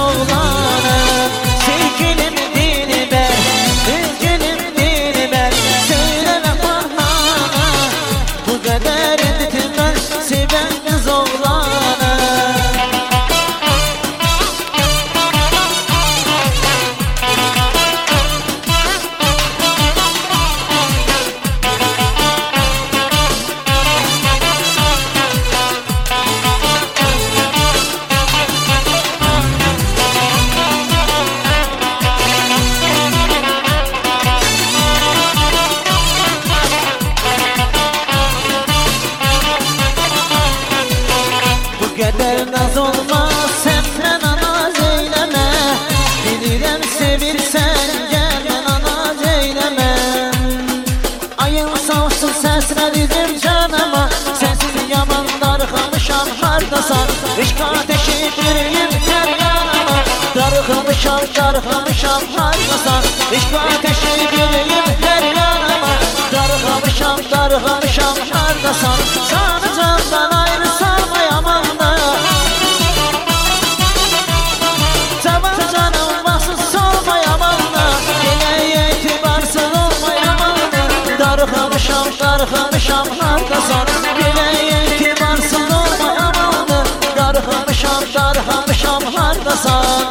oğlanı. Sevgilim dilber, sevgilim dilber, söyleme bana bu kadar bitmez seven kız oğlanı. Bu kadar naz olmaz, senden naz eyleme. Bilirəm sevirsən, gəlmən naz eyleme. Ayın savsın səsləridir canıma, sənsiz yaman darıxmışam hardasan. İşq ateşi girəyim hər yanıma, darıxmışam hardasan. İşq ateşi girəyim hər yanıma, darıxmışam hardasan. Canı candan ayrı salmayamam da, cavan canım vaxtsız solmayamam da, Gələyə etibarsız olmayamam da, darıxmışam hardasan. Gələyə etibarsız olmayamam da, darıxmışam hardasan.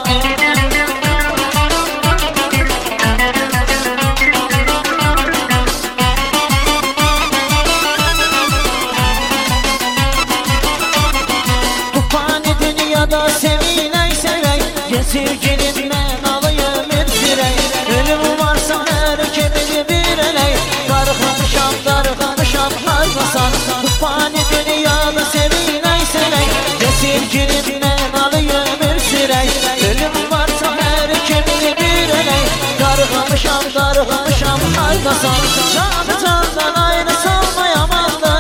Da sevilək sevək, sevgilim mən alayım öpsürək. Ölüm varsa hər kemini bir elək, darıxmışam hardasan. Bu fani dünyada sevilək sevək, sevgilim mən alayım öpsürək. Ölüm varsa hər kemini bir elək, darıxmışam hardasan. Canı candan ayrı salmayamam da,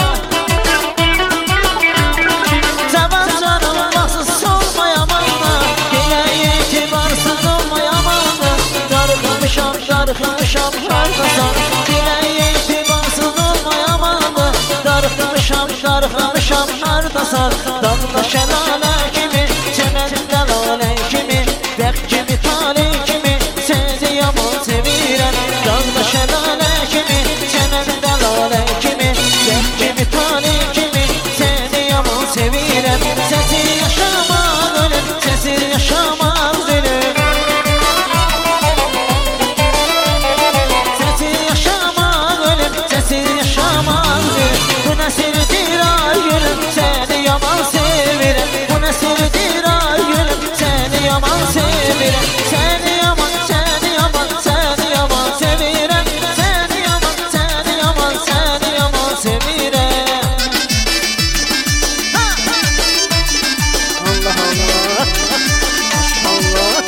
cavan canım vaxtsız solmayamam da, Gələyə etibarsız olmayamam da, darıxmışam hardasan. Gələyə etibarsız olmayamam da, darıxmışam hardasan. Dağda şəlalə kimi, çəməndə lalə kimi, bəxt kimi, talih kimi, səni yaman sevirəm. Dağda şəlalə kimi, çəməndə lalə kimi, bəxt kimi, talih kimi, səni yaman sevirəm. Səsiz yaşamaq ölüm, səsiz yaşamaq ölüm, səsiz yaşamaq ölüm, səsiz yaşamaq ölüm. Bu nə sirdir ay gülüm, səni yaman sevirəm. Bu nə sirdir ay gülüm, səni yaman sevirəm. Səni yaman sevirəm. Səni yaman sevirəm. Allah Allah, maşallah.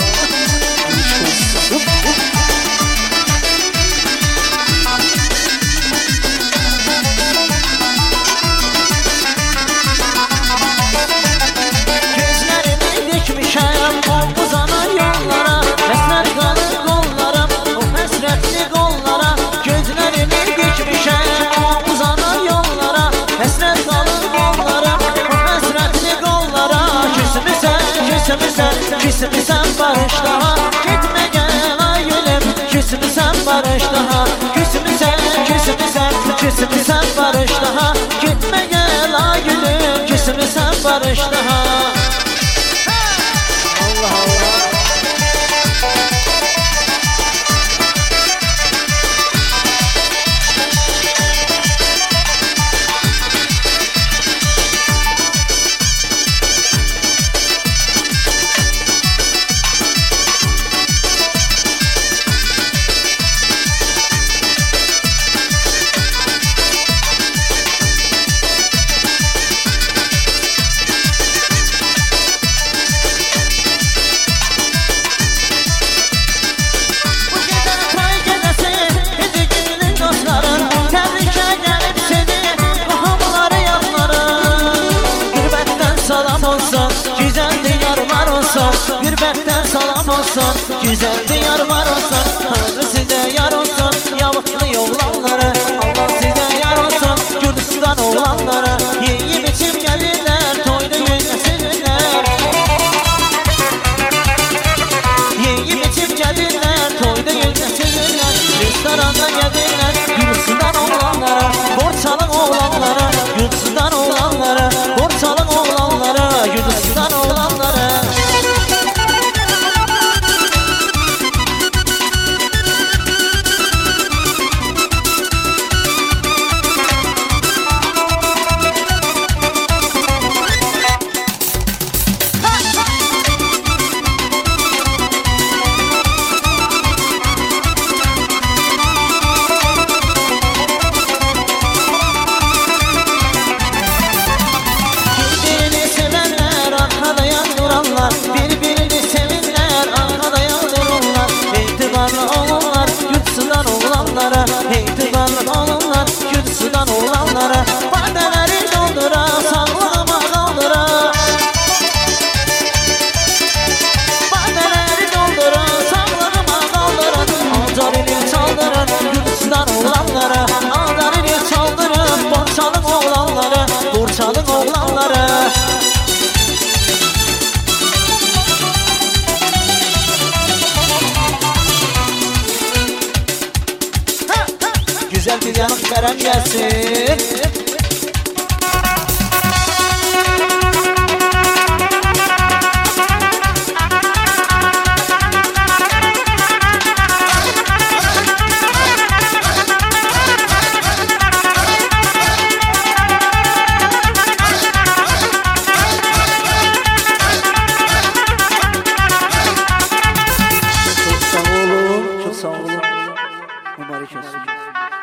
Gözlərimi dikmişəm o uzanan yollara, əsər qalır qollarım o həsrətli qollara. Gözlərimi dikmişəm o uzanan yollara, əsər qalır qollarım o həsrətli qollara. Küsmüsən barış daha, gitmə gəl ay gülüm. Küsmüsən barış daha, küsmüsən barış daha, gitmə gəl ay gülüm. Küsmüsən barış daha. Allah Allah. Gürbətdən salam olsun, güzel diyar var olsun. Tanrı sizə yar olsun, yavıqlı oğlanları. Allah sizə yar olsun, Kürdistan oğlanları. Yeyib içib gəlirlər, toyda günləsinlər. dağlara. Güzel bir yanık veren gelsin. Çok sağ olun. Çok sağ olun. Mübarek olsun.